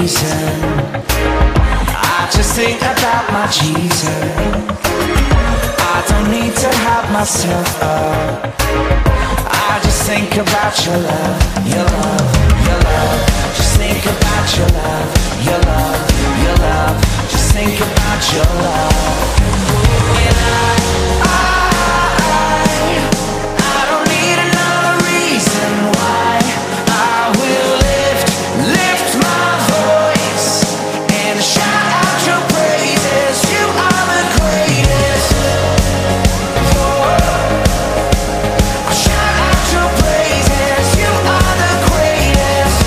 reason. I just think about my Jesus. I don't need to hype myself up. I just think about your love, your love, your love. Just think about your love, your love, your love. Just think about your love. And I don't need another reason why. I will lift my voice and shout out your praises. You are the greatest. I'll shout out your praises. You are the greatest.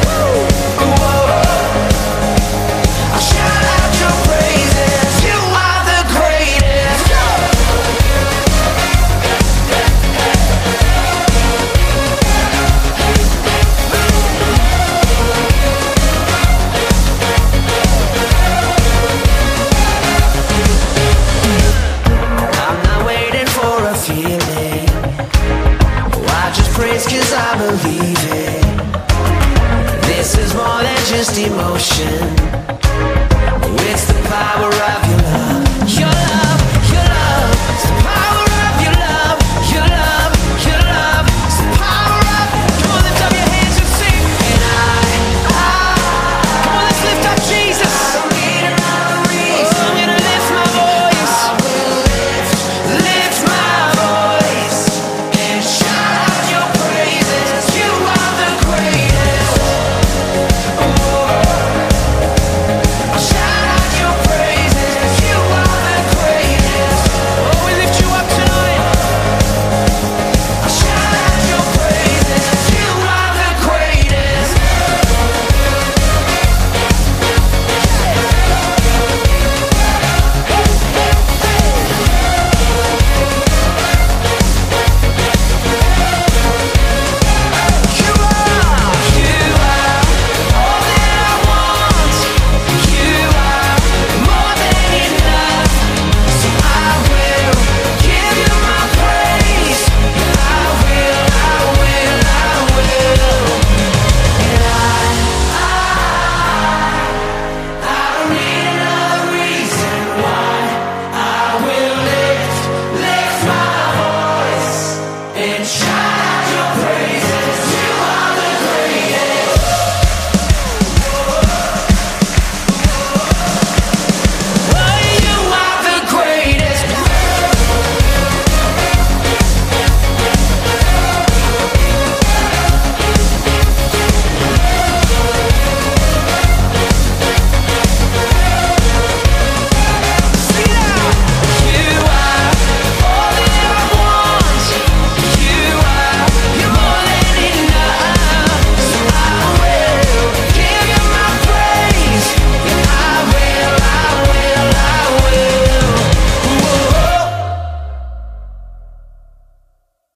I'll shout out your praises. You are the greatest. I'm not waiting for a feeling. Oh, I just praise 'cause I believe it. This is more than just emotion. It's the power of